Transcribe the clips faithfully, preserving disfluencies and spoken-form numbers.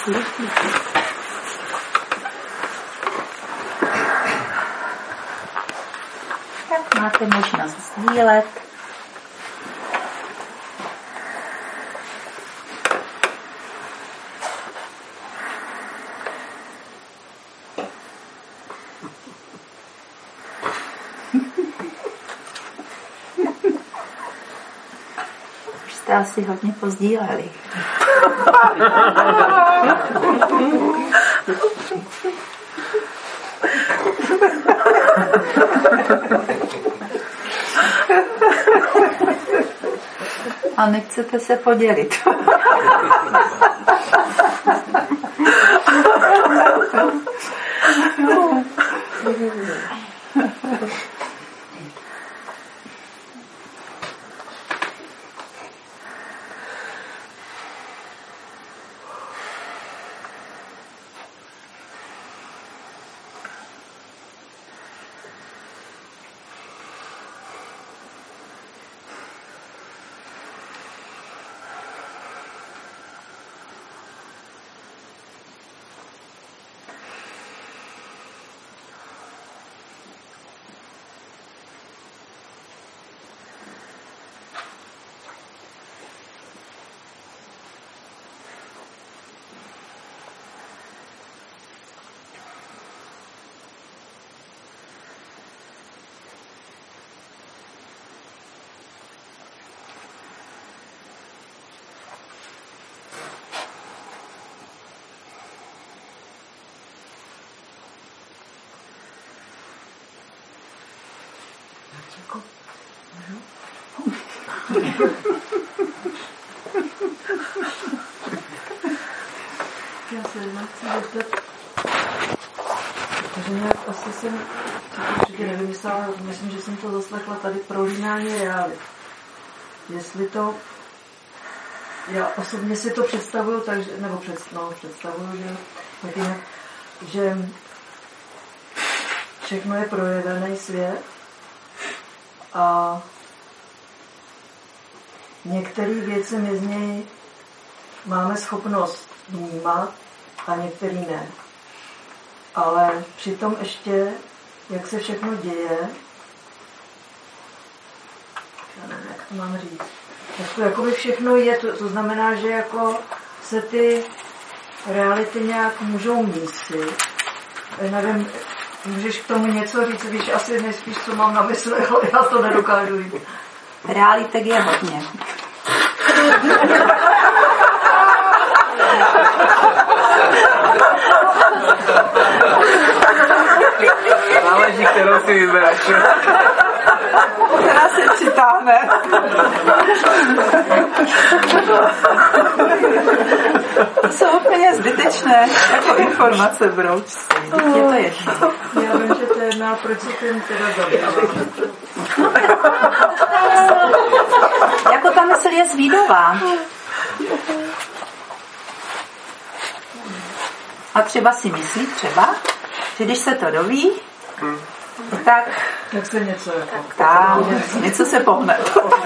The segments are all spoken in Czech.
Tak máte možnost sdílet. Už jste asi hodně pozdíleli. A nechcete se podělit. Já se nechci zeptat, protože nějak asi jsem určitě nevymyslela, myslím, že jsem to zaslechla tady pro lineární realit. Jestli to, já osobně si to představuju, takže, nebo před, no, představuju, že, tak jinak, že všechno je projevený svět a některé věci my z něj máme schopnost vnímat a některý ne. Ale přitom ještě, jak se všechno děje, já nevím, jak to mám říct, jako, jakoby všechno je, to, to znamená, že jako se ty reality nějak můžou mísit. Nevím, můžeš k tomu něco říct, víš, asi nejspíš, co mám na mysli, ale já to nedokážu říct. Realitek je hodně. Záleží, kterou si vybereš. Která se přitáhne. To jsou úplně zbytečné jako informace, brouč. Je to jedno. Já vím, že to je jedná, proč se tím teda zabývá. Jako ta mysl je zvídová. A třeba si myslí třeba, že když se to doví, tak, tak se něco jako... Tak, něco se pohne.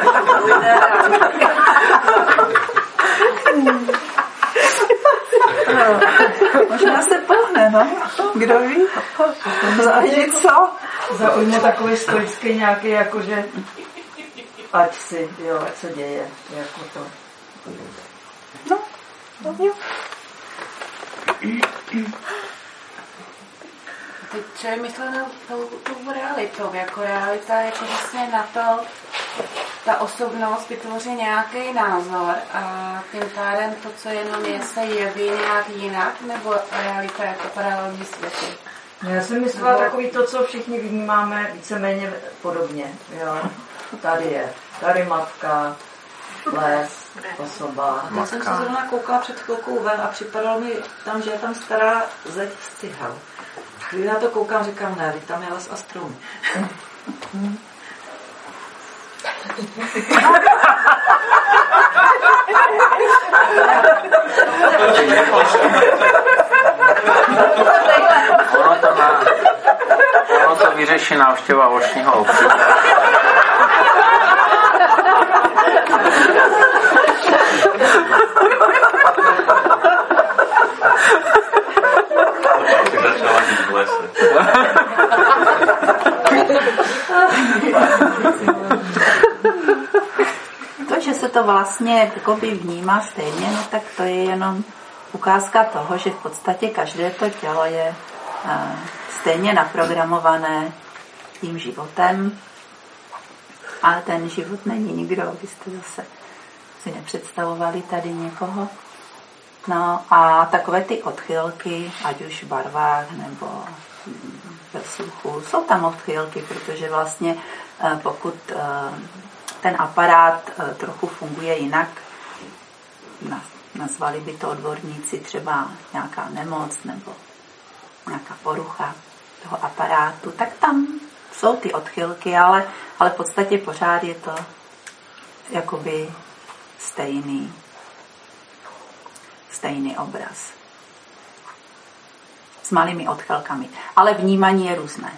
Možná se pohne, no? Kdo ví? Záleží co? Zaujme takový stoický nějaký, jakože ať si, jo, ať se děje, jako to. No, jo. Teď člověk myslel na tou, tou realitou, jako realita, jako vlastně na to, ta osobnost vytvoří nějaký názor a tím pádem to, co jenom je, se jeví nějak jinak, nebo realita jako paralelní světy. Já jsem myslela no. Takový to, co všichni vnímáme víceméně podobně, jo. Tady je, tady matka, les, osoba. Já jsem se zrovna koukala před chvilkou ven a připadalo mi tam, že je tam stará zeď stihal. Když na to koukám, říkám, ne, tam je les a strom. Ono to, má, ono to vyřeší návštěva ošního obce. se to vlastně jakoby vnímá stejně, no tak to je jenom ukázka toho, že v podstatě každé to tělo je uh, stejně naprogramované tím životem, ale ten život není nikdo, byste zase si nepředstavovali tady někoho. No a takové ty odchylky, ať už v barvách nebo ve sluchu, jsou tam odchylky, protože vlastně pokud ten aparát trochu funguje jinak, nazvali by to odborníci třeba nějaká nemoc nebo nějaká porucha toho aparátu, tak tam jsou ty odchylky, ale, ale v podstatě pořád je to jakoby stejný, stejný obraz. S malými odchylkami. Ale vnímání je různé.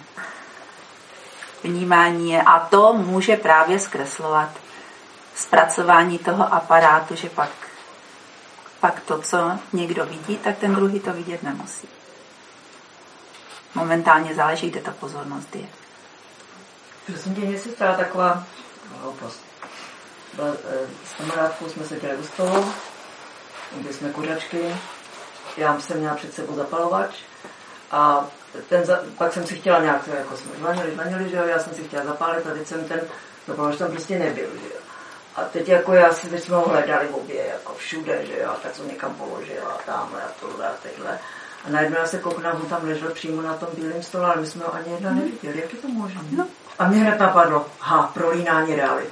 Vnímání je, a to může právě zkreslovat zpracování toho aparátu, že pak, pak to, co někdo vidí, tak ten druhý to vidět nemusí. Momentálně záleží, kde ta pozornost je. Prosím tě, mě se stala taková hloupost. S kamarádkou jsme seděli u stolu, byli jsme kuřačky, já jsem měla před sebou zapalovač a ten za, pak jsem si chtěla nějak, jako jsme žvanili, žvanili, že jo, já jsem si chtěla zapálit a teď jsem ten zapalovač tam prostě nebyl, že jo. A teď jako já si, teď jsme ho hledali v obě, jako všude, že jo, a tak jsem někam položila, tamhle a tohle a tyhle. A najednou já se kouknám, on tam ležel přímo na tom bílém stole, ale my jsme ho ani jedna neviděli, jak je to možné? No. A mě hned napadlo, ha, prolínání realit.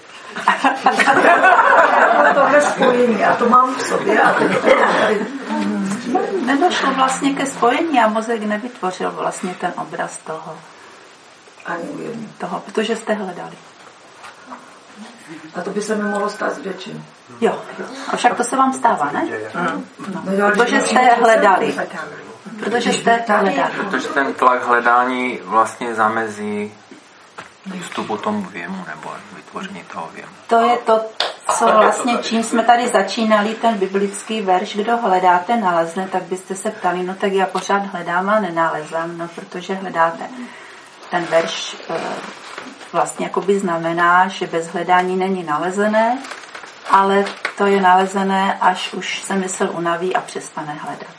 Tohle spojení, a to mám v sobě. A to tady... Nedošlo vlastně ke spojení a mozek nevytvořil vlastně ten obraz toho. Ani ujedný. Toho, protože jste hledali. A to by se mi mohlo stát s větším. Jo, a však to se vám stává, ne? Mm. No. Protože jste hledali. Protože jste hledali. Protože ten tlak hledání vlastně zamezí vstupu tomu věmu nebo vytvoření toho věmu. To je to, co vlastně, čím jsme tady začínali, ten biblický verš, kdo hledáte, nalezne, tak byste se ptali, no tak já pořád hledám a nenalezám, no protože hledáte. Ten verš vlastně jakoby znamená, že bez hledání není nalezené, ale to je nalezené, až už se mysl unaví a přestane hledat.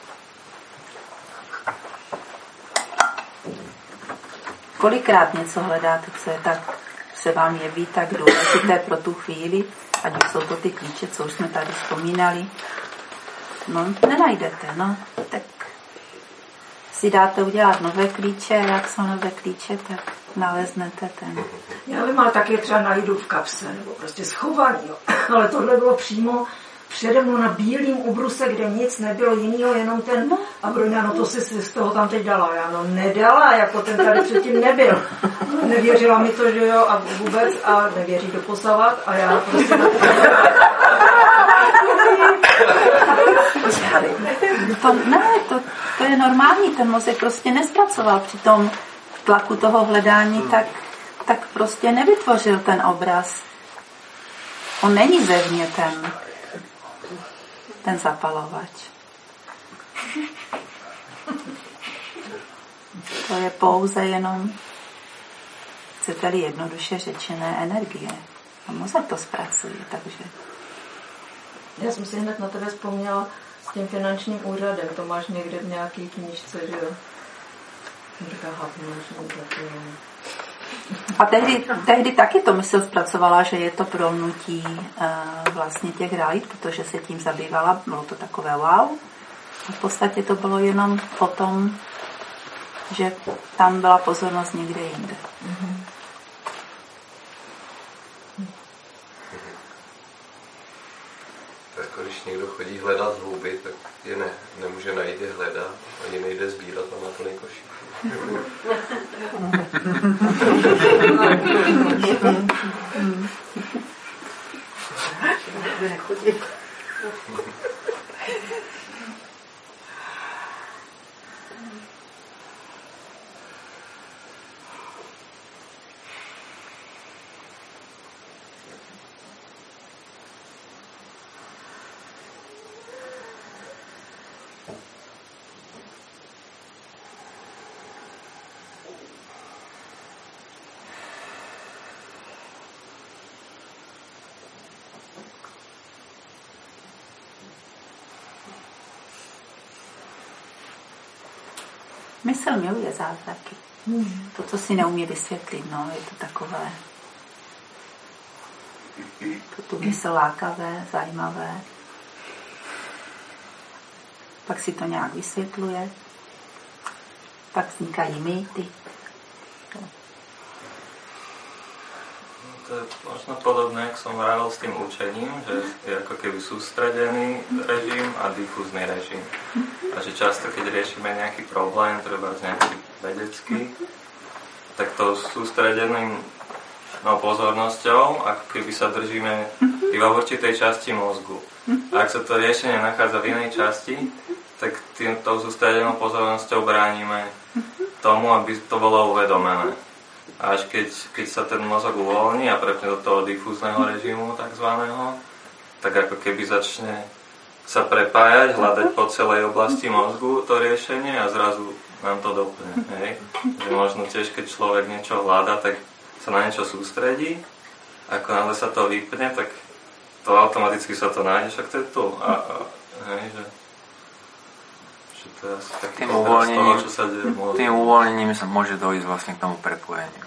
Kolikrát něco hledáte, co je tak, se vám jeví tak důležité pro tu chvíli, ať už jsou to ty klíče, co už jsme tady vzpomínali. No, nenajdete, no, tak si dáte udělat nové klíče, jak jsou nové klíče, tak naleznete ten. Já vím, ale taky třeba najdu v kapse, nebo prostě schovaný, jo. Ale tohle bylo přímo přede mnou na bílým obruse, kde nic nebylo jiného, jenom ten, a Bruňa, no to si z toho tam teď dala. Já no nedala, jako ten tady předtím nebyl. Nevěřila mi to, že jo, a vůbec, a nevěří doposavat, a já prostě... To, ne, to, to je normální, ten mozek prostě nespracoval při tom tlaku toho hledání, tak, tak prostě nevytvořil ten obraz. On není zevně ten, ten zapalovač. To je pouze jenom, chcete-li jednoduše řečené, energie. A mozek to zpracuje, takže... Já jsem si hned na tebe vzpomněla s tím finančním úřadem. To máš někde v nějaký knížce, že jo? A tehdy, tehdy taky to mysl zpracovala, že je to promnutí uh, vlastně těch realit, protože se tím zabývala, bylo to takové wow. A v podstatě to bylo jenom o tom, že tam byla pozornost někde jinde. Mm-hmm. Jako když někdo chodí hledat houby, tak je ne, nemůže najít je hledat, ani nejde sbírat a na plný košík. Mysl miluje zázraky. Hmm. To, co si neumí vysvětlit, no, je to takové. To tu mysl lákavé, zajímavé. Pak si to nějak vysvětluje. Pak vznikají mýty. To je možno podobné, jak som vravil s tým učením, že je ako keby sústredený režim a difúzny režim. A že často, keď riešime nejaký problém, treba nejaký vedecký, tak to sústredeným no, pozornosťou, ako keby sa držíme iba v určitej časti mozgu. A ak sa to riešenie nachádza v inej časti, tak tým, tou sústredenou pozornosťou bránime tomu, aby to bolo uvedomené. A až keď, keď sa ten mozog uvoľní a prepne do toho difúzneho režimu takzvaného, tak ako keby začne sa prepájať, hľadať po celej oblasti mozgu to riešenie a zrazu nám to doplne. Hej? Že možno tiež, keď človek niečo hľadá, tak sa na niečo sústredí. Ako náhle sa to vypne, tak to automaticky sa to nájde, však to je tu. A, a, hej, že, že to je asi taký tým uvoľnením, toho, čo sa deje v mozgu. Tým uvoľnením sa môže dojsť vlastne k tomu prepojeniu.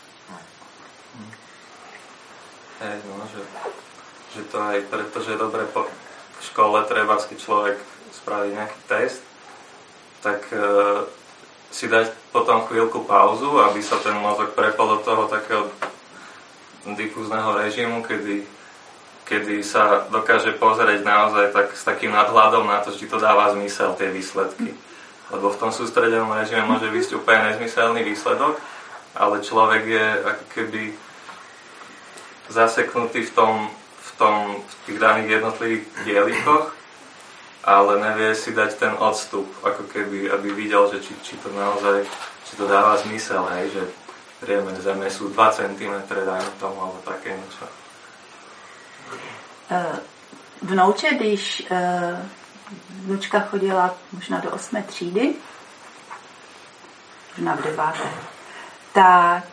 Hej, no, že, že to aj preto, že je dobre po škole treba, keď človek spraví nejaký test, tak e, si dať potom chvíľku pauzu, aby sa ten mozog prepol do toho takého difúzneho režimu, kedy, kedy sa dokáže pozrieť naozaj tak, s takým nadhľadom na to, či to dáva zmysel, tie výsledky. Lebo v tom sústredenom režime môže byť úplne nezmyselný výsledok, ale človek je ako keby zaseknutý v tom, v tom, v tých daných jednotlivých dielikoch, ale nevie si dať ten odstup, ako keby, aby videl, že či, či to naozaj, či to dáva zmysel, hej, že priemer Zeme sú dva centimetre, dajme tomu, alebo také niečo. Vnouče, když vnučka chodila možná do osmé třídy, možná v deváté, tak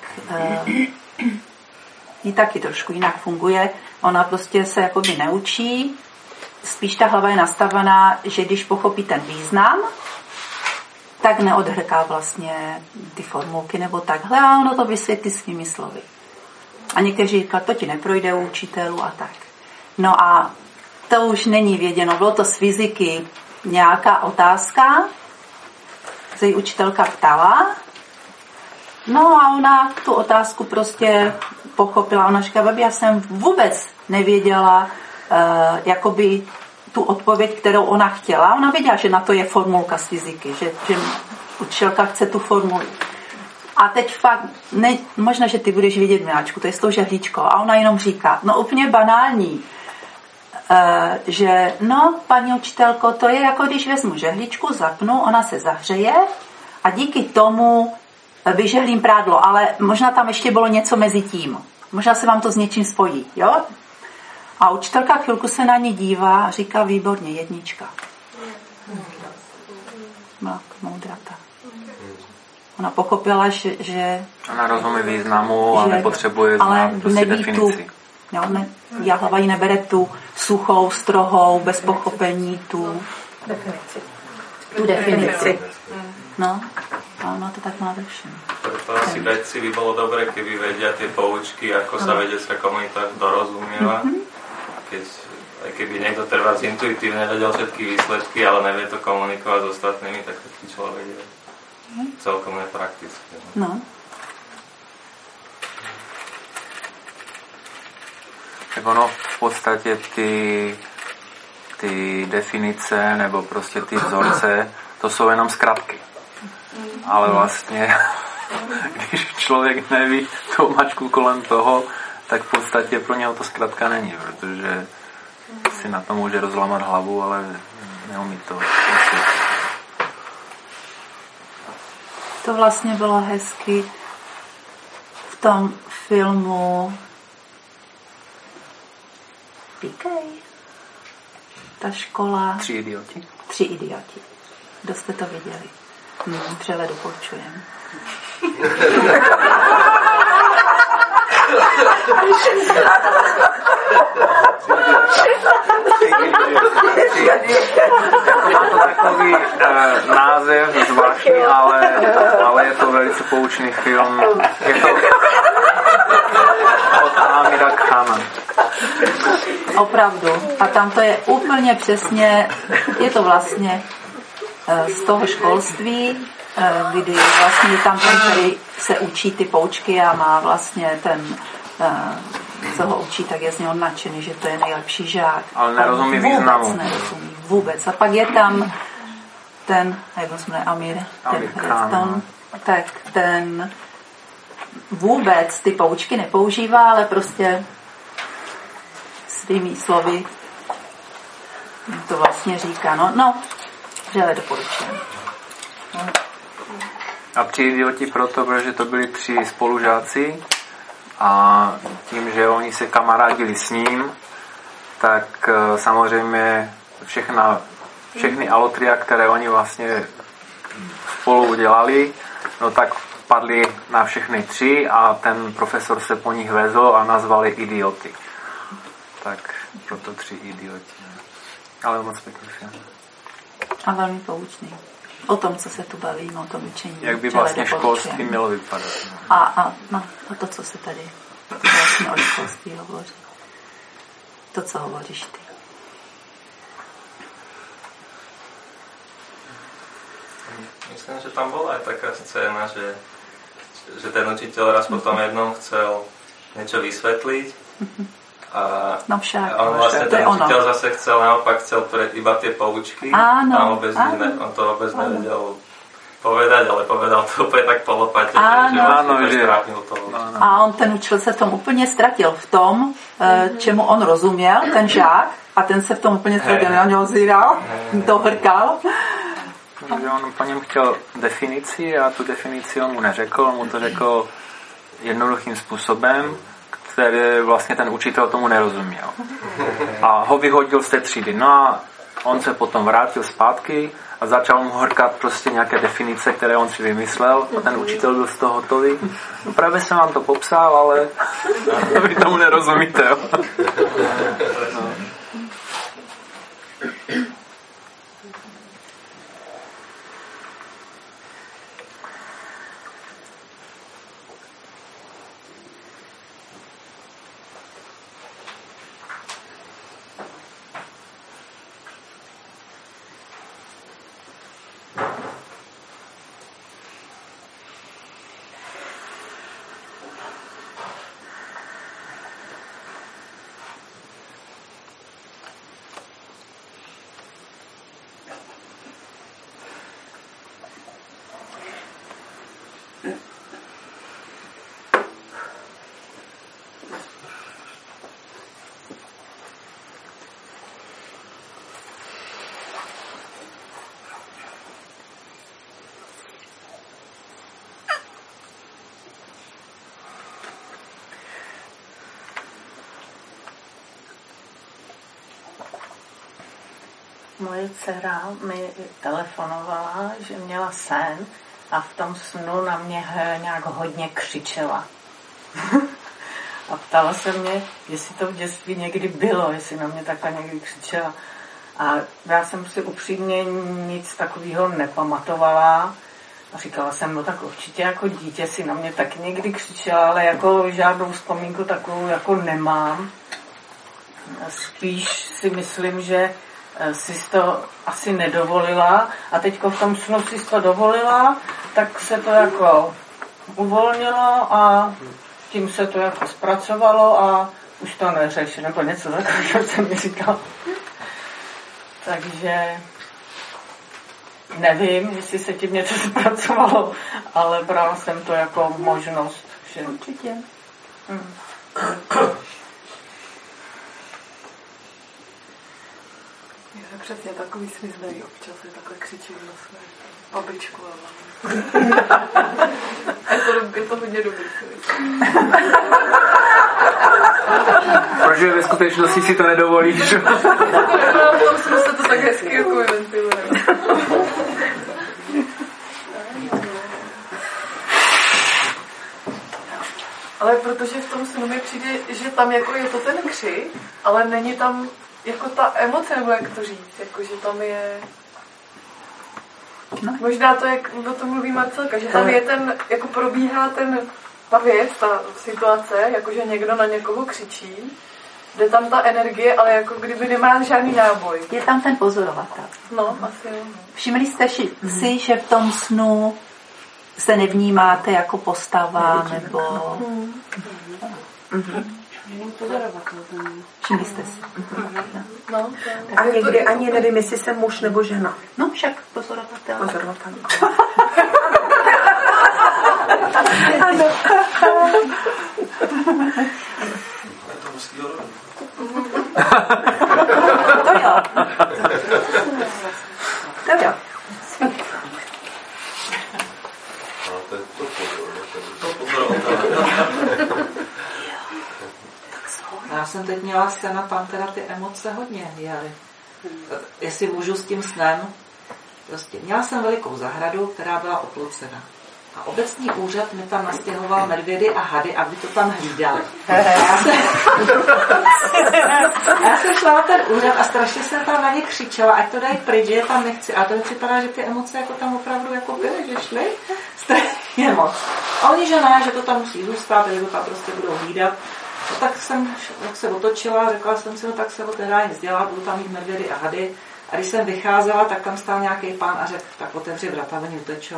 ji taky trošku jinak funguje. Ona prostě se jakoby neučí, spíš ta hlava je nastavená, že když pochopí ten význam, tak neodhrká vlastně ty formulky nebo takhle a ono to vysvětlí svými slovy. A někteří říkají, to ti neprojde u učitelů a tak. No a to už není věděno. Bylo to z fyziky nějaká otázka, se jí učitelka ptala, no a ona tu otázku prostě pochopila. Ona říká, babi, já jsem vůbec nevěděla uh, jakoby tu odpověď, kterou ona chtěla. Ona věděla, že na to je formulka z fyziky, že, že učitelka chce tu formulu. A teď fakt, ne, možná, že ty budeš vidět, miláčku, to je s tou žehličkou. A ona jenom říká, no úplně banální, uh, že no, paní učitelko, to je jako když vezmu žehličku, zapnu, ona se zahřeje a díky tomu vyžehlím prádlo, ale možná tam ještě bylo něco mezi tím. Možná se vám to s něčím spojí, jo? A učitelka chvilku se na ní dívá a říká, výborně, jednička. Byla moudratá. Ona pochopila, že... že ona rozumí významu a nepotřebuje znát prostě definici. Tu, jo, ne, já hlava ji nebere tu suchou, strohou, bez pochopení, tu definici. Tu definici. No, a ona to tak má ve všem. Preto asi vedci by bolo dobre, keby vedia tie poučky, ako sa vedecká komunita dorozumieva. Keď, aj keby niekto trvá intuitívne vedel všetky výsledky, ale nevie to komunikovať s ostatnými, tak taký človek je celkom nepraktický. No. Tak ono v podstatě ty, ty definice nebo prostě ty vzorce, to jsou jenom zkratky. Ale vlastně, když člověk neví tu mačku kolem toho, tak v podstatě pro něho to zkratka není, protože si na to může rozlamat hlavu, ale neumí to. To vlastně bylo hezky v tom filmu Píkej. Ta škola... Tři idioti. Tři idioti. Kdo jste to viděli? Hmm, přele doporučujem. Má to takový uh, název zvláštní, ale Opravdu. A tam to je úplně přesně, je to vlastně z toho školství, kdy vlastně tam ten, který se učí ty poučky a má vlastně ten, co ho učí, tak je z něho nadšený, že to je nejlepší žák. Ale nerozumí vůbec významu. Nerozumí, vůbec. A pak je tam ten, jak se jmenuje, Amir, ten Redstone, tak ten vůbec ty poučky nepoužívá, ale prostě svými slovy to vlastně říká. No, no, vřele doporučuji. No. A tři idioti proto, protože to byli tři spolužáci a tím, že oni se kamarádili s ním, tak samozřejmě všechna, všechny alotria, které oni vlastně spolu dělali, no tak padli na všechny tři a ten profesor se po nich vezl a nazvali idioty. Tak proto tři idioti. Ale moc pěkný film. A velmi poučný. O tom, co se tu bavíme, o tom učení. Jak by vlastně školství mělo vypadat. A, a, no, a to, co se tady vlastně o školství hovoří. To, co hovoříš ty. Myslím, že tam bola aj taká scéna, že, že ten učiteľ raz potom jednou chcel niečo vysvetliť a, no však, a on vlastne to ten učiteľ ono. zase chcel naopak chcel pre iba tie poučky áno, a vôbec ne, on to vôbec áno. nevedel povedať, ale povedal to úplně tak polopatě, že vlastně že strávnil to. A on ten učitel se v tom úplně ztratil v tom, čemu on rozuměl, ten žák, a ten se v tom úplně ztratil, na něho zíral, to hrkal. Že on po něm chtěl definici a tu definici on mu neřekl, on mu to řekl jednoduchým způsobem, který vlastně ten učitel tomu nerozuměl. A ho vyhodil z té třídy. No a on se potom vrátil zpátky a začal mu horkat prostě nějaké definice, které on si vymyslel a ten učitel byl z toho hotový. No právě jsem vám to popsal, ale vy tomu nerozumíte. Jo? No. Moje dcera mi telefonovala, že měla sen a v tom snu na mě nějak hodně křičela. A ptala se mě, jestli to v dětství někdy bylo, jestli na mě takhle někdy křičela. A já jsem si upřímně nic takového nepamatovala. A říkala jsem, no tak určitě jako dítě si na mě taky někdy křičela, ale jako žádnou vzpomínku takovou jako nemám. Spíš si myslím, že si to asi nedovolila a teďko v tom snu si to dovolila, tak se to jako uvolnilo a tím se to jako zpracovalo a už to neřeší, nebo něco takového jsem mi říkal. Takže nevím, jestli se tím něco zpracovalo, ale brala jsem to jako možnost. Že... Určitě. Hmm. Přesně takový sny znají občas, je takhle křičí na své babičku a je to, je to hodně dobrý. Protože ve skutečnosti si to nedovolíš. V tom snu se to tak hezky jako ventiluje. Ale protože v tom snu mi přijde, že tam jako je to ten křik, ale není tam jako ta emoce, nebo jak to říct, jako, že tam je... No. Možná to, jak o tom mluví Marcelka, že tam je ten, jako probíhá ten, ta věc, ta situace, jakože někdo na někoho křičí, jde tam ta energie, ale jako kdyby nemá žádný náboj. Je tam ten pozorovatel. No, asi jo. Všimli jste si, že v tom snu se nevnímáte jako postava, nebo... Všimli jste si. No, a někdy ani nevím, jestli jsem muž nebo žena. No, však pozorovatel. Pozorovatel. Ano. To jo. To jo. Já jsem teď měla scéna, tam teda ty emoce hodně jeli. Jestli můžu s tím snem. Prostě měla jsem velikou zahradu, která byla oplocená. A obecní úřad mi tam nastěhoval medvědy a hady, aby to tam hlídali. A já jsem, a já jsem šla na ten úřad a strašně jsem tam na ně křičela, ať to dají pryč, že je tam nechci. A to mi připadá, že ty emoce jako tam opravdu jako byly, že šly strašně moc. A oni, že ne, že to tam musí zůstat, že to tam prostě budou hlídat. No, tak jsem jak se otočila, řekla jsem si, no tak se to teda nic dělá, budu tam mít medvědy a hady. A když jsem vycházela, tak tam stál nějaký pán a řekl, tak otevři vrata, oni utečou.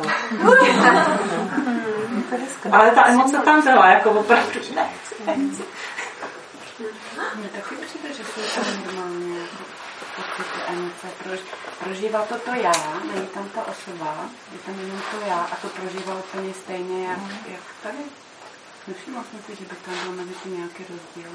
Ale ta emoce tam byla, jako opravdu, nechci, nechci. Mně taky přijde, že jsou tam normálně ty emoce. Prož, prožívá to to já, není tam ta osoba, je tam jenom to já a to prožívá úplně stejně, jak, jak tady. Nevšimla jsem si, že by tam byl mezi tím nějaký rozdíl.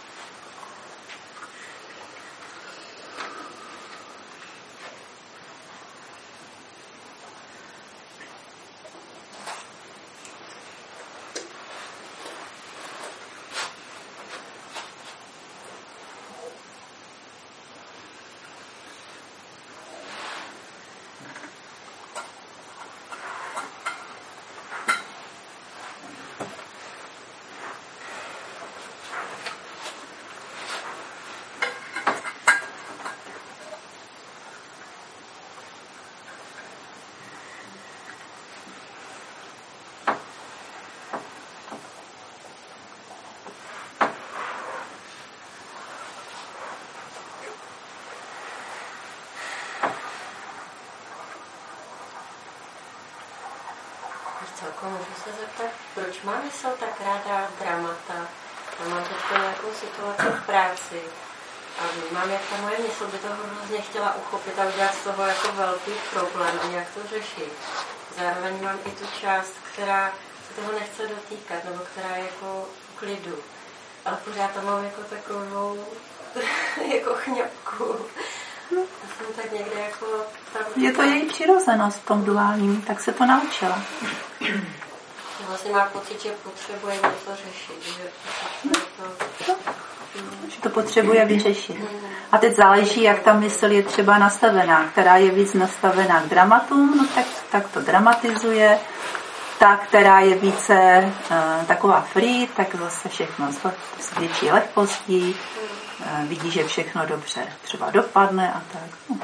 Celkom můžu se zeptat, proč má mysl tak rád rád dramata? Já mám teď nějakou situaci v práci a vnímám, jak ta moje mysl by toho hrozně chtěla uchopit a udělat z toho jako velký problém a nějak to řešit. Zároveň mám i tu část, která se toho nechce dotýkat, nebo která je jako v klidu. Ale pořád tam mám jako takovou jako chňapku. No. Já jsem tak někde jako... Je to její přirozenost v tom duálním, tak se to naučila. Vlastně má pocit, že potřebuje něco řešit. Že, to... že to potřebuje vyřešit. A teď záleží, jak ta mysl je třeba nastavená. Která je víc nastavená k dramatům, no tak, tak to dramatizuje. Ta, která je více uh, taková free, tak zase všechno s větší lehkostí. Uh, vidí, že všechno dobře třeba dopadne a tak. No.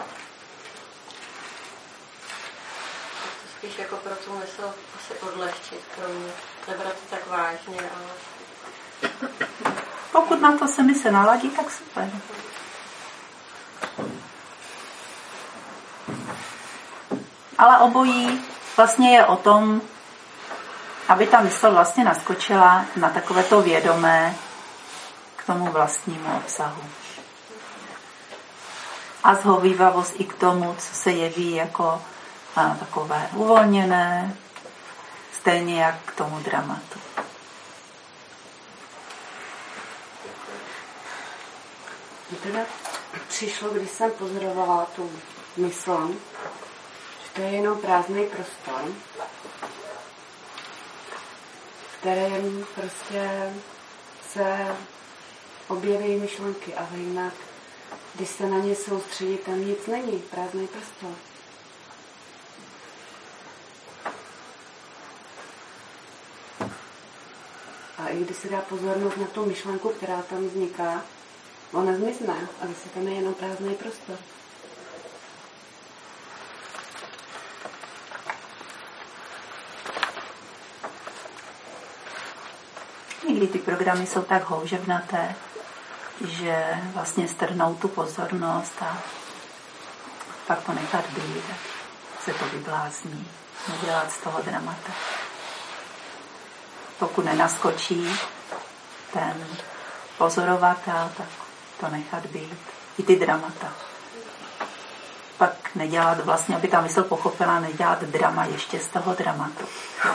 Spíš jako pro tu mysl asi odlehčit, pro mě. Nebrat to tak vážně, ale... Pokud na to se mi se naladí, tak super. Ale obojí vlastně je o tom, aby ta mysl vlastně naskočila na takové to vědomé k tomu vlastnímu obsahu. A zhovívavost i k tomu, co se jeví jako a, takové uvolněné, stejně jak k tomu dramatu. Mně teda přišlo, když jsem pozorovala tu mysl, že to je jenom prázdný prostor, v kterém prostě se objeví myšlenky, ale jinak, když se na ně soustředí, tam nic není, prázdný prostor. A i když se dá pozornost na tu myšlenku, která tam vzniká, ona zmizne, a zase tam je jenom prázdný prostor. Někdy ty programy jsou tak houževnaté, že vlastně strhnout tu pozornost a pak to nechat být, se to vyblázní, nedělat z toho dramata. Pokud nenaskočí ten pozorovatel, tak to nechat být. I ty dramata. Pak nedělat vlastně, aby ta mysl pochopila, nedělat drama ještě z toho dramatu.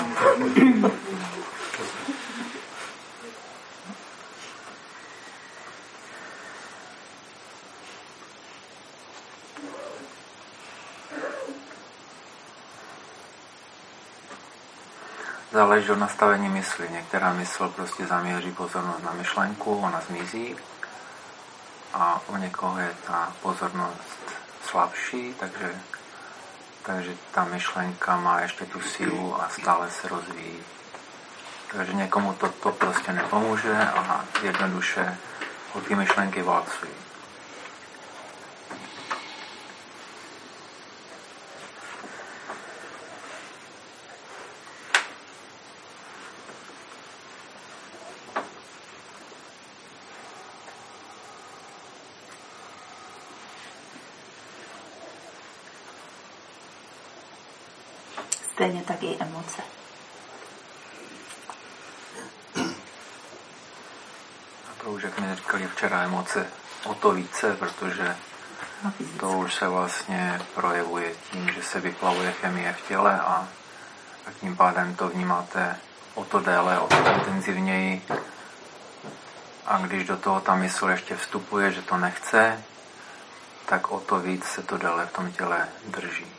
Záleží od nastavení mysli. Některá mysl prostě zaměří pozornost na myšlenku, ona zmizí. A u někoho je ta pozornost slabší, takže, takže ta myšlenka má ještě tu sílu a stále se rozvíjí. Takže někomu to, to prostě nepomůže a jednoduše od ty myšlenky válcují. Stejně tak i emoce. A to už, jak mi říkali včera, emoce o to více, protože to už se vlastně projevuje tím, že se vyplavuje chemie v těle a, a tím pádem to vnímáte o to déle, o to intenzivněji. A když do toho ta mysl ještě vstupuje, že to nechce, tak o to víc se to déle v tom těle drží.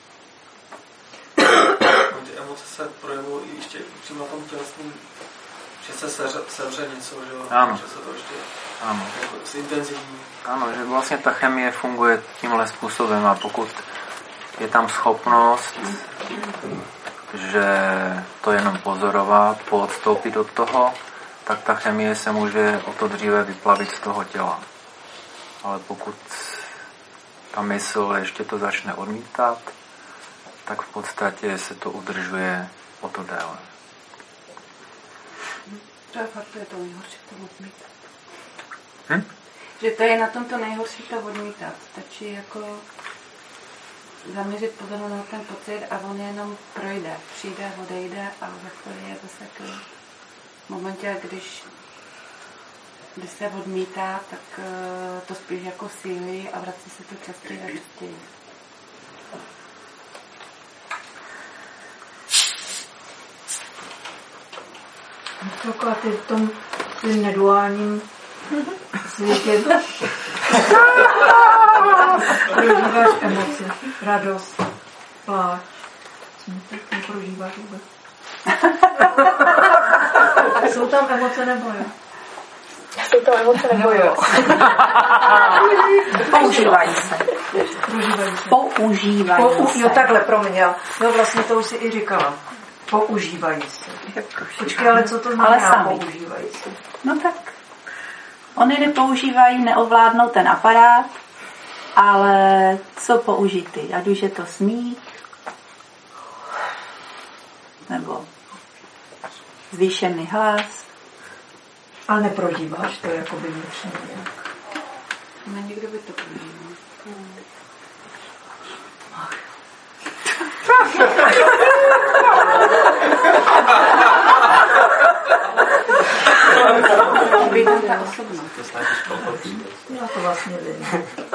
Ty emoce se projevují ještě přímo na tom tělesném, že se sevře, sevře něco, že, ano. Že se to ještě ano. Jako zintenzivní. Ano, že vlastně ta chemie funguje tímhle způsobem a pokud je tam schopnost, že to jenom pozorovat, poodstoupit od toho, tak ta chemie se může o to dříve vyplavit z toho těla. Ale pokud ta mysl ještě to začne odmítat, tak v podstatě se to udržuje o to déle. To je fakt, to je to nejhorší, to odmítat. Hm? Že to je na tom to nejhorší, to odmítat. Stačí jako zaměřit pozornost na ten pocit a on jenom projde. Přijde, odejde a ve chvíli je zase jako v momentě, když, když se odmítá, tak to spíš jako sílí a vrací se to častěji a častěji. Taková ty v tom svým neduálním světě prožíváš emoce, radost, pláč, smutek, neprožíváš vůbec. Jsou tam emoce nebo jo? Jsou tam emoce nebo jo? Používají se. Prožívají se. Používají Pou, se. jo, takhle, promiň, no vlastně to už si i říkala. Používají se. Počkej, ale co to znamená ale sami. Používají se? No tak, oni nepoužívají, neovládnou ten aparát, ale co použity, ať už je to smích, nebo zvýšený hlas. Ale neprožíváš to jako by vnitřně nějak. No někdo by to prožíval. Hmm. Vydám ta osobnost. To snažíš pochopit. Já to vlastně vím.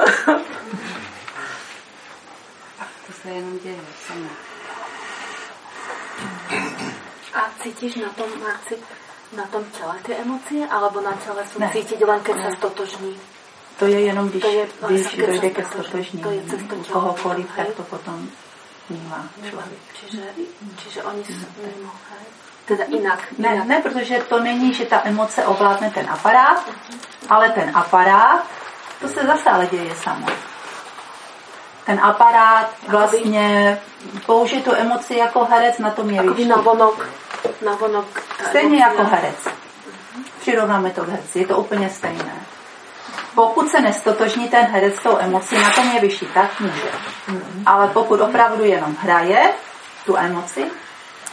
To se jenom děje samo. A cítíš na tom, Marci, na tom těle ty emoce, alebo na těle jsou ne. cítit len keď se stotožní? To je jenom, když, to je, když keď dojde ke stotožní kohokoliv, tak hej? to potom vnímá člověk. Čiže, čiže oni jsou mimo, hej? Teda jinak, Ne, jinak. ne, protože to není, že ta emoce ovládne ten aparát, ale ten aparát, to se zase ale děje samo. Ten aparát vlastně použije tu emoci jako herec na tom jevišti. Jakoby navonok. navonok Stejně jako herec. Přirovnáme to k herci, je to úplně stejné. Pokud se nestotožní ten herec s tou emocí na tom jevišti, tak může. Ale pokud opravdu jenom hraje tu emoci,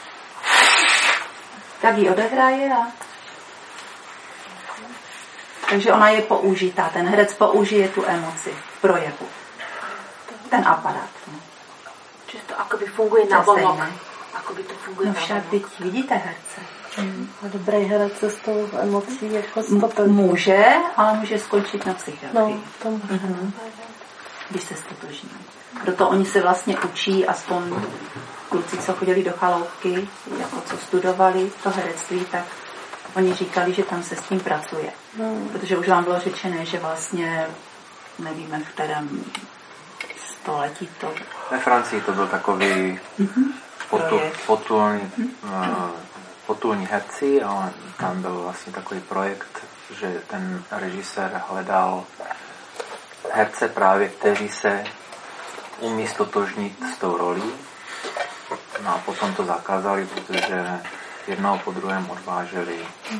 tak ji odehraje a Takže ona je použitá, ten herec použije tu emoci v projevu. Ten aparát. No. Čiže to akoby funguje na vonok. Akoby to funguje no na však teď vidíte herce. Mm. A dobrý herec se s tou emocí jako stotožní. Může, ale může skončit na psychiatrii. No, to může. Mm-hmm. Když se stotožní. Proto oni se vlastně učí, aspoň kluci, co chodili do chaloupky, jako co studovali to herectví, tak oni říkali, že tam se s tím pracuje. Mm. Protože už vám bylo řečené, že vlastně nevíme, v kterém století to... Ve Francii to byl takový mm-hmm. potu, potulný, mm-hmm. potulní herci a tam byl vlastně takový projekt, že ten režisér hledal herce právě, kteří se umí stotožnit s tou rolí. No a potom to zakázali, protože jednoho po druhém odváželi,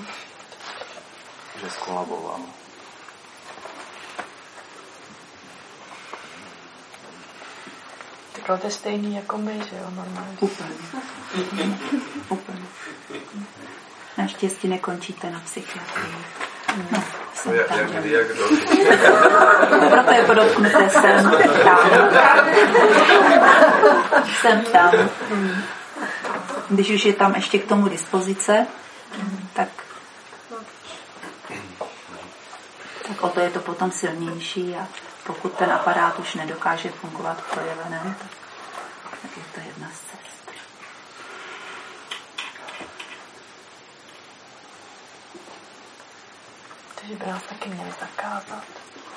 že skolaboval. Takhle to je stejný jako my, že jo, normálně. Úplně. Úplně. Naštěstí nekončíte na psychiatrii. No, jsem jak, tam. jak, jak do... Proto je podotknuté, jsem tam. Jsem tam. Když už je tam ještě k tomu dispozice, tak, tak o to je to potom silnější a pokud ten aparát už nedokáže fungovat v projeveném, tak, tak je to jedna z cest. Takže by nás taky měli zakázat.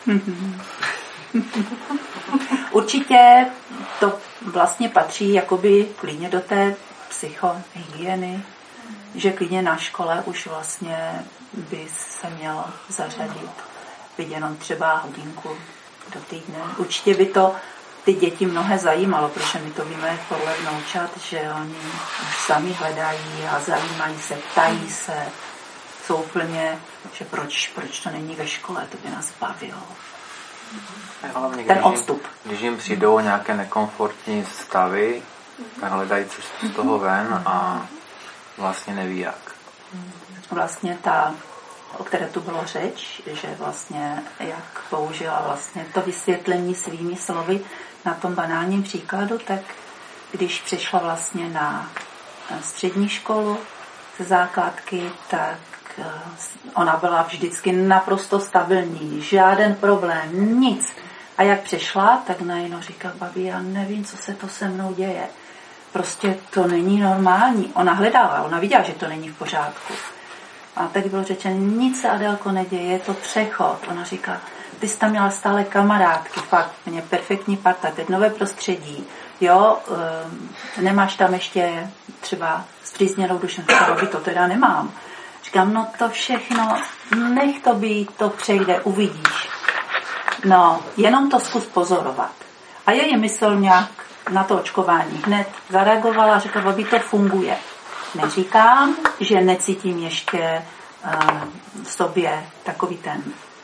Určitě to vlastně patří jakoby klidně do té psychohygieny, že klidně na škole už vlastně by se mělo zařadit byť jenom třeba hodinku do týdne. Určitě by to ty děti mnohé zajímalo, protože my to víme podle vnoučat, že oni už sami hledají a zajímají se, ptají se, jsou úplně, že proč, proč to není ve škole, to by nás bavilo. Hlavně, ten když odstup. Jim, když jim přijdou nějaké nekomfortní stavy, tak hledají cestu z toho ven a vlastně neví jak. Vlastně ta, o které tu bylo řeč, že vlastně jak použila vlastně to vysvětlení svými slovy na tom banálním příkladu, tak když přišla vlastně na střední školu ze základky, tak ona byla vždycky naprosto stabilní, žáden problém, nic. A jak přišla, tak najednou říká, babi, já nevím, co se to se mnou děje. Prostě to není normální. Ona hledala, ona viděla, že to není v pořádku. A tak bylo řečeno, nic se, Adélko, neděje, je to přechod. Ona říká, ty jsi tam měla stále kamarádky, fakt, mě perfektní parta, teď nové prostředí, jo, e, nemáš tam ještě třeba zpřízněnou duši, babi, to teda nemám. Říkám, no to všechno, nech to být, to přejde, uvidíš. No, jenom to zkus pozorovat. A její mysl nějak na to očkování hned zareagovala a řekla, babi, to funguje. Neříkám, že necítím ještě uh, v sobě takový ten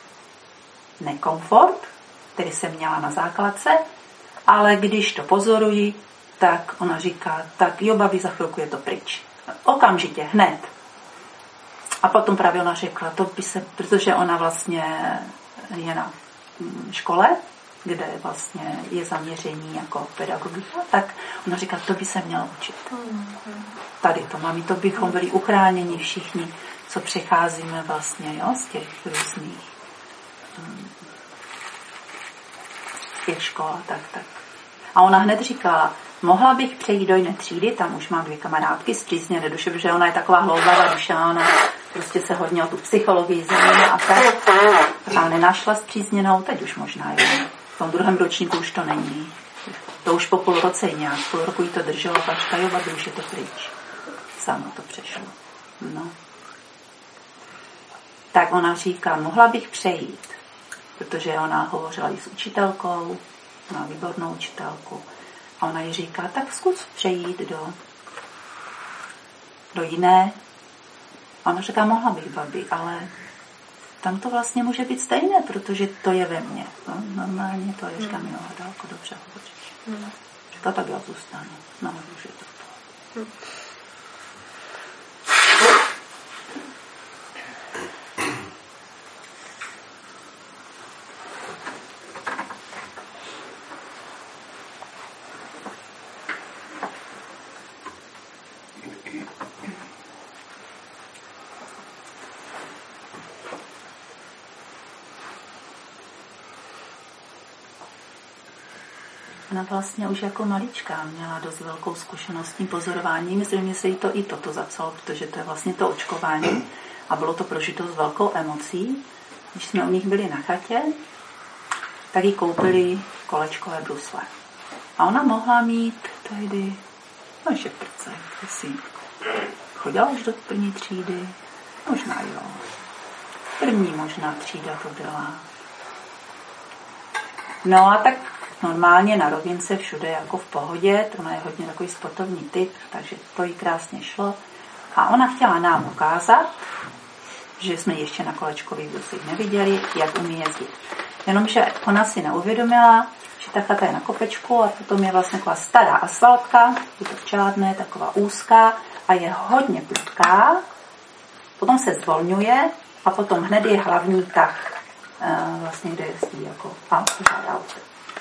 nekomfort, který jsem měla na základce, ale když to pozoruji, tak ona říká, tak jo, babi, za chvilku je to pryč. Okamžitě, hned. A potom právě ona řekla, to by se, protože ona vlastně je na škole, kde vlastně je zaměření jako pedagogika, tak ona říká, to by se mělo učit. Tady to, mami, to bychom byli uchráněni všichni, co přecházíme vlastně, jo, z těch různých z těch škol, tak, tak. A ona hned říkala, mohla bych přejít do jiné třídy, tam už mám dvě kamarádky zpřízněné duše, protože ona je taková hloubavá duše, ona prostě se hodně o tu psychologii zajímá a tak. A nenašla zpřízněnou, teď už možná je. V tom druhém ročníku už to není. To už po půl roce nějak, půl roku jí to drželo, pak jo, babi, už je to pryč. Samo to přešlo. No. Tak ona říká, mohla bych přejít, protože ona hovořila i s učitelkou, má výbornou učitelku. A ona jí říká, tak zkus přejít do, do jiné. A ona říká, mohla bych, babi, ale tam to vlastně může být stejné, protože to je ve mně. No, normálně to je, říkám, jo, dálko, dobře hovoříš. Hmm. Říká, tak já zůstanu. No, už je to to. Hmm. ona vlastně už jako malička měla dost velkou zkušenost s tím pozorováním. Myslím, že se jí to i toto zapsalo, protože to je vlastně to očkování a bylo to prožito s velkou emocí. Když jsme u nich byli na chatě, tak jí koupili kolečkové brusle. A ona mohla mít tehdy no šeprce, jestli chodila už do první třídy, možná jo. První možná třída to byla. No a tak normálně na rovince všude jako v pohodě, to je hodně takový sportovní typ, takže to jí krásně šlo. A ona chtěla nám ukázat, že jsme ještě na kolečkových bruslích neviděli, jak umí jezdit. Jenomže ona si neuvědomila, že ta chata je na kopečku a potom je vlastně taková stará asfaltka, je to čádné, taková úzká a je hodně prudká, potom se zvolňuje a potom hned je hlavní tah, vlastně kde jezdí jako pořád auto.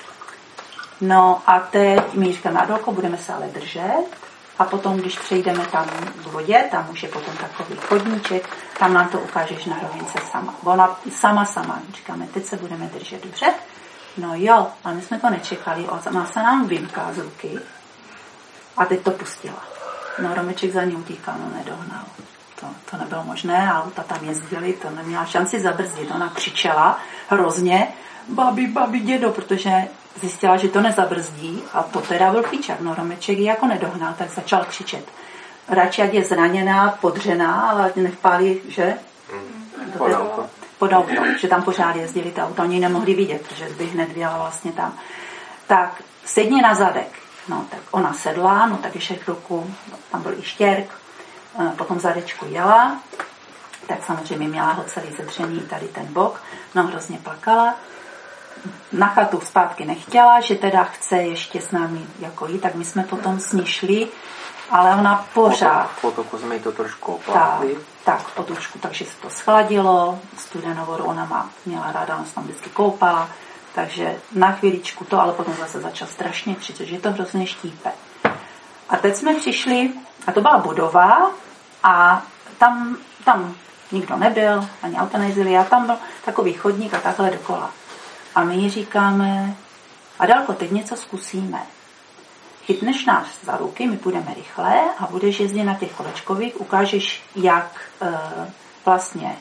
No a teď my říkáme, Adelko, budeme se ale držet a potom, když přejdeme tam k vodě, tam už je potom takový chodníček, tam nám to ukážeš na rovince sama. Ona sama, sama, říkáme, teď se budeme držet, dobře? No jo, ale my jsme to nečekali, ona se nám vymká z ruky a teď to pustila. No Romeček za ní utíkal, no nedohnal. To, to nebylo možné, auta tam jezdili, to neměla šanci zabrzdit. Ona křičela hrozně, babi, babi, dědo, protože zjistila, že to nezabrzdí a to teda byl píčak. No Romeček ji jako nedohnal, tak začal křičet. Radši, jak je zraněná, podřená, ale nevpálí, že? Pod auto. Pod auto, že tam pořád jezdili ta auta, oni nemohli vidět, protože by hned věla vlastně tam. Tak sedni na zadek. No tak ona sedla, no tak ještě chvilku, tam byl i štěrk, potom zadečku jela, tak samozřejmě měla ho celý zedřený tady ten bok, no hrozně plakala. Na chatu zpátky nechtěla, že teda chce ještě s námi jako jít, tak my jsme potom s ní šli, ale ona pořád. Po toku jsme jí to trošku opláchli. Tak, tak, potučku, takže se to schladilo, studenou vodu ona má, měla ráda, ona se tam vždycky koupala, takže na chvíličku to, ale potom zase začal strašně křičet, že to hrozně štípe. A teď jsme přišli, a to byla budova, a tam, tam nikdo nebyl, ani auta nejezdili, a tam byl takový chodník a takhle dokola. A my jí říkáme, Adelko, teď něco zkusíme. Chytneš nás za ruky, my půjdeme rychle a budeš jezdit na těch kolečkových, ukážeš, jak e, vlastně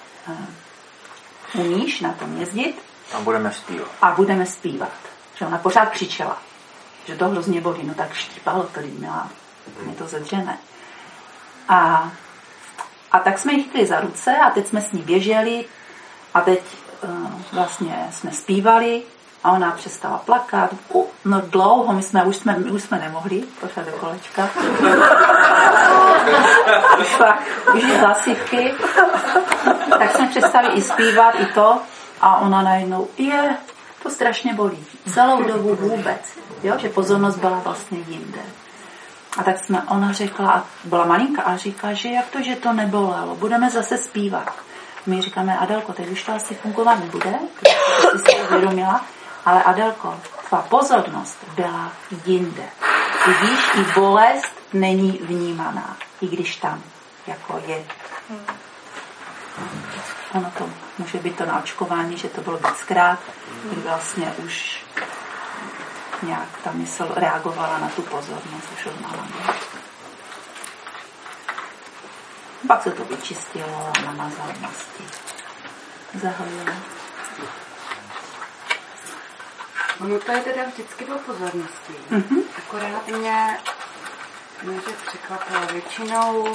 e, umíš na tom jezdit. A budeme zpívat. A budeme zpívat. Že ona pořád křičela, že to hrozně bolí, no tak štípalo to, když měla, mě to zedřené. A, a tak jsme ji chytli za ruce a teď jsme s ní běželi a teď uh, vlastně jsme zpívali a ona přestala plakat. Uh, no dlouho, my jsme, už jsme, my už jsme nemohli pořád do kolečka. Tak, už je hlasivky. Tak jsme přestali i zpívat, i to. A ona najednou, je, to strašně bolí. Celou dobu vůbec. Jo, že pozornost byla vlastně jinde. A tak jsme, ona řekla, a byla malinka, a říká, že jak to, že to nebolelo, budeme zase zpívat. My říkáme, Adelko, teď už to asi fungovat nebude, protože jsi si to uvědomila, ale Adelko, tvá pozornost byla jinde. I víš, i bolest není vnímaná, i když tam jako je. Ono to může být to naočkování, že to bylo víckrát, kdy vlastně už nějak ta mysl reagovala na tu pozornost už od malá. Pak se to vyčistilo a namazalo masti. Zahojilo. Ono to je teda vždycky o pozornosti. Mm-hmm. Akorát mě, mě překvapilo. Většinou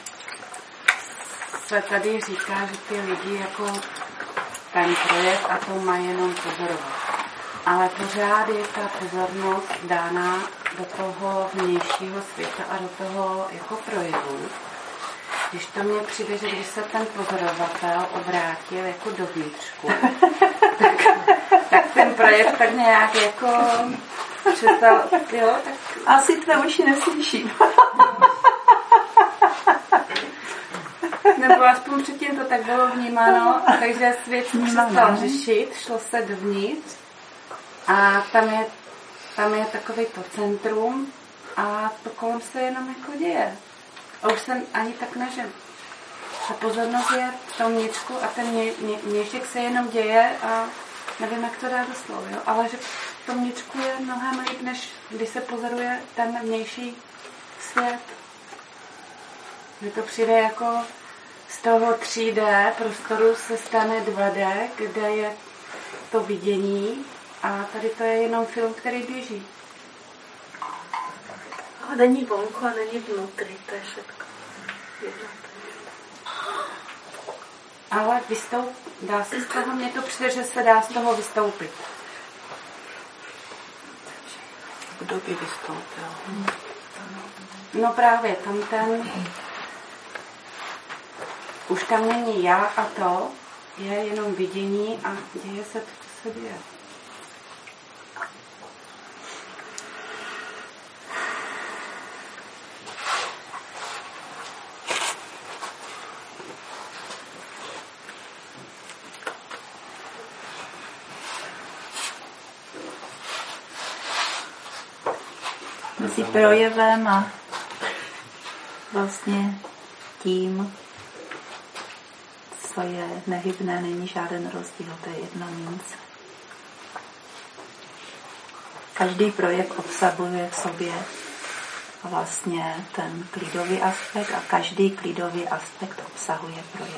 se tady říká, že ty lidi jako ten projev a to mají jenom pozorovat. Ale pořád je ta pozornost dána do toho vnějšího světa a do toho jako projevu. Když to mně přijde, že když se ten pozorovatel obrátil jako do vnitřku, tak, tak ten projev tak nějak jako přestal, jo, tak... Asi tvé uši neslyším. Nebo aspoň předtím to tak bylo vnímáno, takže svět přestal řešit, šlo se dovnitř a tam je, tam je takový to centrum a to kolem se jenom jako děje. A už jsem ani tak ne, že ta pozornost je v tom vnitřku a ten mě, mě, měšek se jenom děje a nevím, jak to dá do slov, jo? Ale že v tom vnitřku je mnohem líp, než když se pozoruje ten vnější svět. Mně to přijde jako z toho tři dé prostoru se stane dva dé, kde je to vidění a tady to je jenom film, který běží. Ale není vonku a není vnitř, to je všechno. Ale vystoup, dá se z toho, mně to přijde, že se dá z toho vystoupit. Kdo by vystoupil? No právě, tam ten... Už tam není já a to, je jenom vidění a děje se to, co se děje. Mezi projevem a vlastně tím, co je nehybné, není žádný rozdíl, to je jedno nic. Každý projev obsahuje v sobě vlastně ten klidový aspekt a každý klidový aspekt obsahuje projev.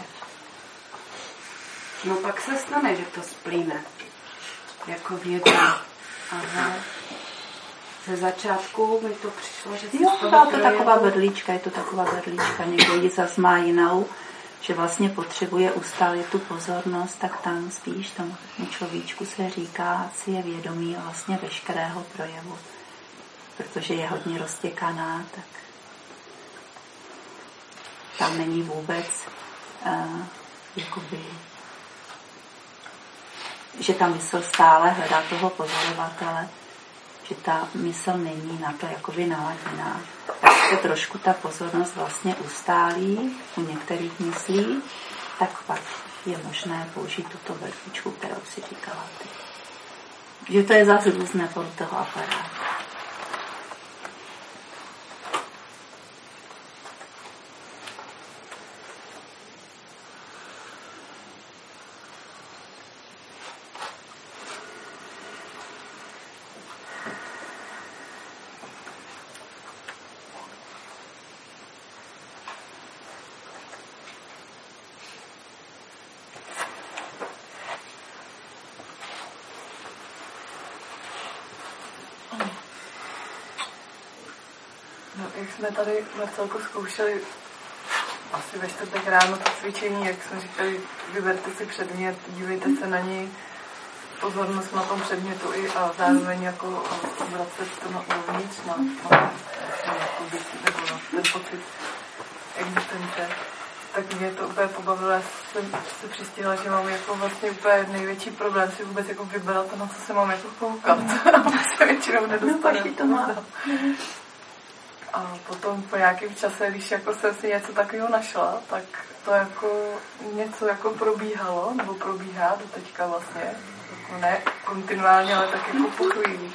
No pak se stane, že to splíne. Jako v jednom. Ale ze začátku mi to přišlo, že se jo, z toho to projevu... taková berlička, je to taková berlička. Někdo ji zas má jinou, že vlastně potřebuje ustálit tu pozornost, tak tam spíš tomu človíčku se říká, si je vědomí vlastně veškerého projevu. Protože je hodně roztěkaná, tak tam není vůbec uh, jakoby, že ta mysl stále hledá toho pozorovatele, že ta mysl není na to jakoby naladěná. Tak se trošku ta pozornost vlastně ustálí u některých myslí, tak pak je možné použít tuto berličku, kterou si říkala ty. Že to je zase různé podle toho aparátu. Jak jsme tady Marcelko zkoušeli asi ve čtvrtek ráno to cvičení, jak jsme říkali, vyberte si předmět, dívejte se na něj, pozornost na tom předmětu i a zároveň jako vracet to na uvnitř, na, na, jako bytí, nebo na ten pocit existence. Tak mě to úplně pobavilo, já jsem se přistihla, že mám jako vlastně úplně největší problém si vůbec jako vybrat, na co se mám jako koukat. A se většinou nedostane. No, to má. A potom po nějakém čase, když jako jsem si něco takového našla, tak to jako něco jako probíhalo, nebo probíhá do teďka vlastně. Jako ne kontinuálně, ale tak jako po chvíli.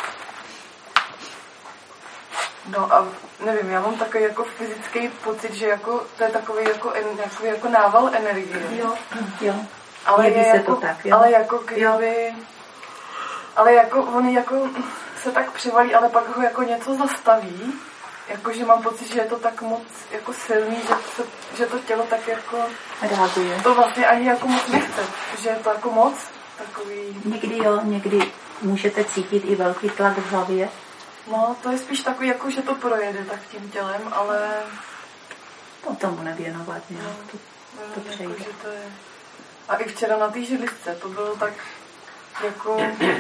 No a nevím, já mám takový jako fyzický pocit, že jako to je takový jako, takový jako nával energie. Jo, jo. Ale je se jako, to tak, jo. Ale jako kdyby, ale jako on jako se tak přivalí, ale pak ho jako něco zastaví. Jakože mám pocit, že je to tak moc jako silný, že to, že to tělo tak jako reaguje. To vlastně ani jako moc nechce, že je to jako moc takový... Někdy jo, někdy můžete cítit i velký tlak v hlavě. No, to je spíš takový, jako že to projede tak tím tělem, ale... To tomu nevěnovat, jo. No, to, to přejde. Jako, to je... A i včera na té židličce, to bylo tak jako...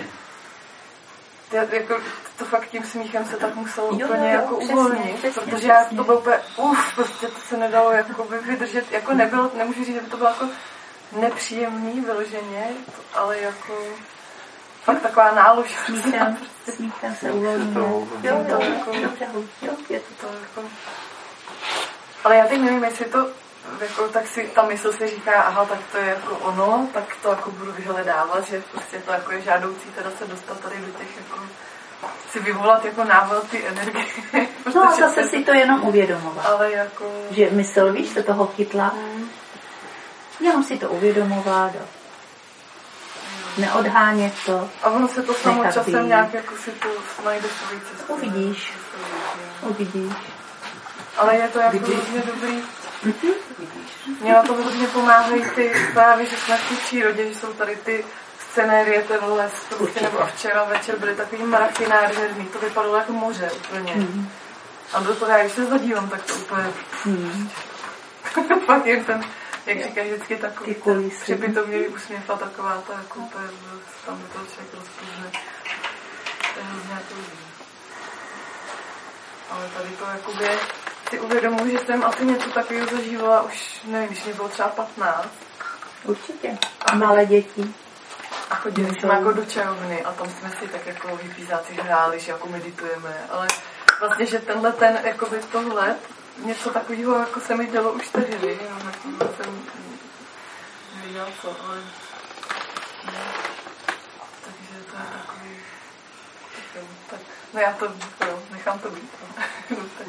Já, jako, to fakt tím smíchem se tak muselo jo, úplně jo, jako přesně, uvolnit, přesně, protože přesně. Já to bylo úplně, uf, prostě to se nedalo jako vydržet, jako nebylo, nemůžu říct, že by to bylo jako nepříjemný vyloženě, ale jako fakt taková nálož. Smíchem, smíchem se uvolní. Jo, jo, to jako, jo, je to, to jako. Ale já teď nevím, jestli to, jako, tak si ta mysl si říká, aha, tak to je jako ono, tak to jako budu vyhledávat, že prostě to jako je žádoucí teda se dostat tady do těch jako si vyvolat jako nával ty energie. No a zase si to jenom uvědomovat. Ale jako... Že mysl, víš, se toho chytla. Mm. Jenom si to uvědomovat. neodhánět to. A ono se to samo nechat časem být. nějak jako si to najde svoji cestu. Uvidíš. Uvidíš. Ale je to jako hrozně dobrý. Mně na to hrozně pomáhají ty, právě, že jsme v té přírodě, že jsou tady ty scenérie, ten les, prostě, nebo a včera večer byly takový mraky nádherný, to vypadalo jako moře úplně. Mm. A do toho, já když se zadívám, tak to úplně... Mm. Pak jen ten, jak říkají vždycky takový ten připitovnělý úsměv a taková ta, jako úplně, tam do toho člověk rozpůzne. To je hrozně jako líbí. Ale tady to jakoby si uvědomuji, že jsem asi něco takového zažívala už, nevím, když mě bylo třeba patnáct. Určitě. A malé děti. A chodili jsme jako do čarovny a tam jsme si tak jako vypízáci hráli, že jako meditujeme, ale vlastně, že tenhle ten, jakoby tohle, něco takového jako se mi dělo už tehdy, jenom jako jsem nevěděla co, ale ne. Takže to je takový, tak, tak no já to, jo, nechám to být. No, tak.